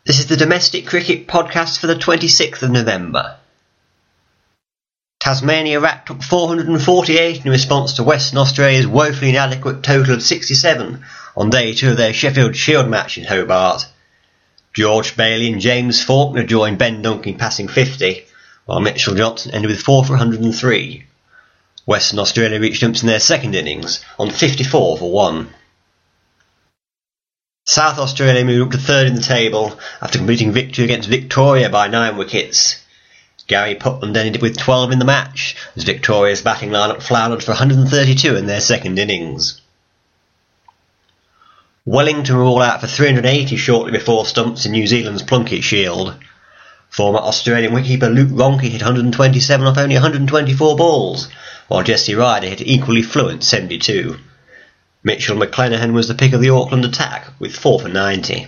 This is the Domestic Cricket Podcast for the 26th of November. Tasmania racked up 448 in response to Western Australia's woefully inadequate total of 67 on day 2 of their Sheffield Shield match in Hobart. George Bailey and James Faulkner joined Ben Duncan passing 50, while Mitchell Johnson ended with 4 for 103. Western Australia reached stumps in their second innings on 54 for 1. South Australia moved up to third in the table after completing victory against Victoria by 9 wickets. Gary Putland ended with 12 in the match as Victoria's batting lineup floundered for 132 in their second innings. Wellington were all out for 380 shortly before stumps in New Zealand's Plunket Shield. Former Australian wicketkeeper Luke Ronchi hit 127 off only 124 balls, while Jesse Ryder hit an equally fluent 72. Mitchell McClenaghan was the pick of the Auckland attack with 4 for 90.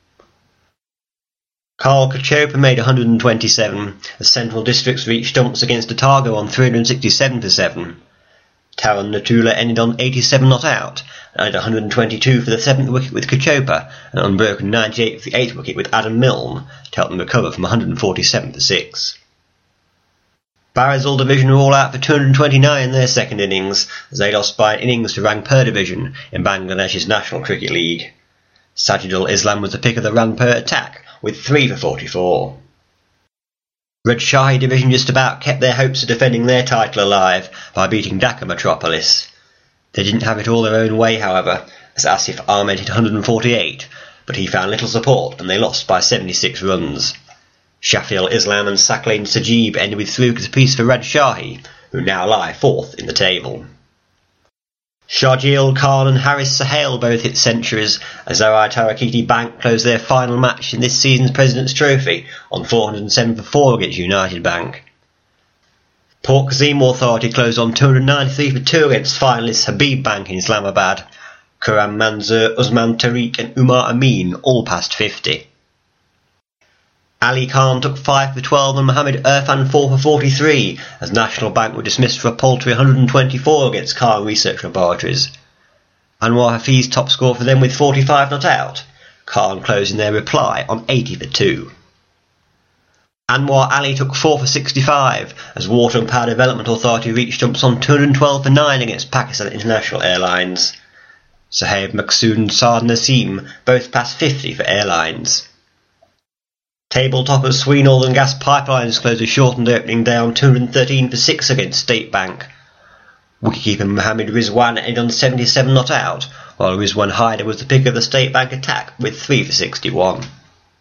Carl Cachopa made 127 as Central Districts reached stumps against Otago on 367 for 7. Taran Natula ended on 87 not out and had 122 for the 7th wicket with Cachopa and an unbroken 98 for the 8th wicket with Adam Milne to help them recover from 147 for 6. Barisal Division were all out for 229 in their second innings as they lost by an innings to Rangpur Division in Bangladesh's National Cricket League. Sajidul Islam was the pick of the Rangpur attack with 3 for 44. Rajshahi Division just about kept their hopes of defending their title alive by beating Dhaka Metropolis. They didn't have it all their own way, however, as Asif Ahmed hit 148, but he found little support and they lost by 76 runs. Shafiul Islam and Saqlain Sajib ended with 3 wickets apiece for Rajshahi, who now lie 4th in the table. Sharjeel Khan and Haris Sohail both hit centuries as Zarai Tarakiti Bank closed their final match in this season's President's Trophy on 407 for 4 against United Bank. Port Kazim Authority closed on 293 for 2 against finalists Habib Bank in Islamabad. Kuram Manzoor, Usman Tariq and Umar Amin all passed 50. Ali Khan took 5 for 12 and Mohammed Irfan 4 for 43 as National Bank were dismissed for a paltry 124 against Khan Research Laboratories. Anwar Hafiz top score for them with 45 not out, Khan closing their reply on 80 for 2. Anwar Ali took 4 for 65 as Water and Power Development Authority reached stumps on 212 for 9 against Pakistan International Airlines. Sahib Maqsood and Saad Naseem both passed 50 for airlines. Table toppers Swee Northern Gas Pipelines closed a shortened opening day on 213 for 6 against State Bank. Wicketkeeper Mohammed Rizwan ended on 77 not out, while Rizwan Haider was the pick of the State Bank attack with 3 for 61.